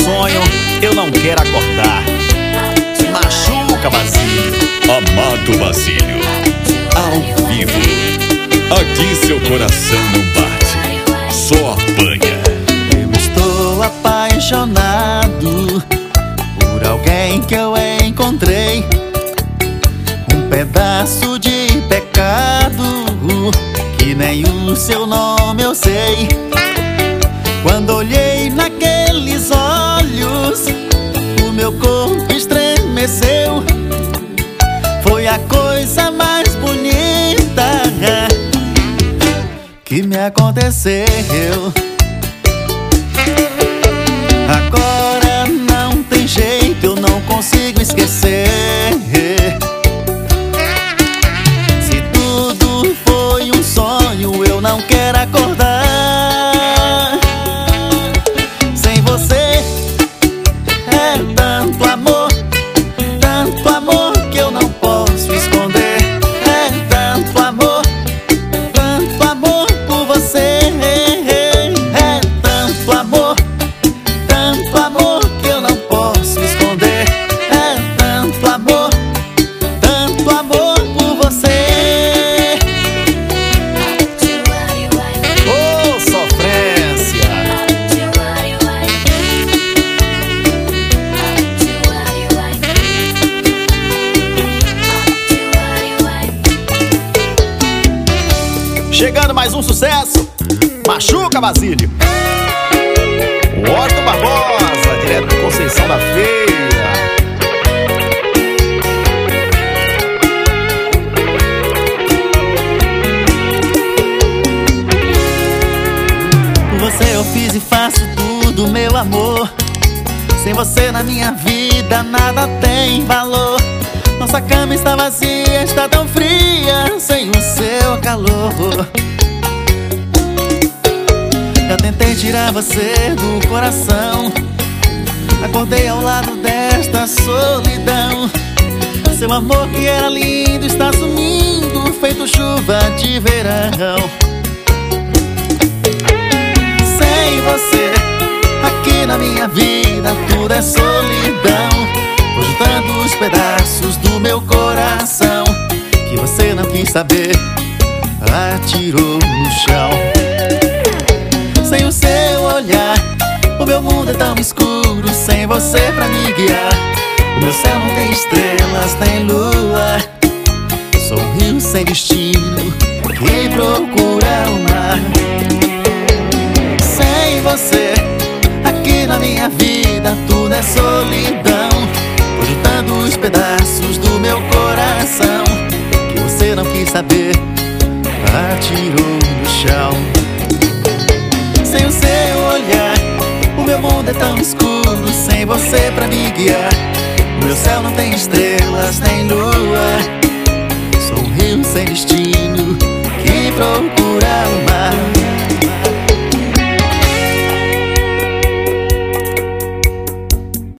sonho, eu não quero acordar. Machuca, Basílio. Amado Basílio, ao vivo. Aqui seu coração não bate, só apanha. Eu estou apaixonado por alguém que eu encontrei. Um pedaço de pecado que nem o seu nome eu sei. Quando olhei naqueles olhos, o meu corpo estremeceu. Foi a coisa mais bonita que me aconteceu. Agora não tem jeito, eu não consigo esquecer. Se tudo foi um sonho, eu não quero acordar. Sem você é tanto amor que eu não posso esconder. É tanto amor por você. É tanto amor que eu não posso esconder. É tanto amor por você. Ô, sofrência. Chegando mais um sucesso. Machuca, Basílio. Washington Barbosa, direto de Conceição da Feira. Por você eu fiz e faço tudo, meu amor. Sem você na minha vida nada tem valor. Nossa cama está vazia, está tão fria sem o seu calor. Já tentei tirar você do coração. Acordei ao lado desta solidão. Seu amor que era lindo está sumindo, feito chuva de verão. Sem você aqui na minha vida tudo é solidão. Vou juntando os pedaços do meu coração que você não quis saber, atirou no chão. Sem o seu olhar, o meu mundo é tão escuro. Sem você pra me guiar, o meu céu não tem estrelas nem lua. Sou um rio sem destino que procura o mar. Sem você aqui na minha vida tudo é solidão. Vou juntando os pedaços do meu coração que você não quis saber, atirou no chão. Sem o seu olhar, o meu mundo é tão escuro. Sem você pra me guiar, o meu céu não tem estrelas nem lua. Sou um rio sem destino que procura o mar.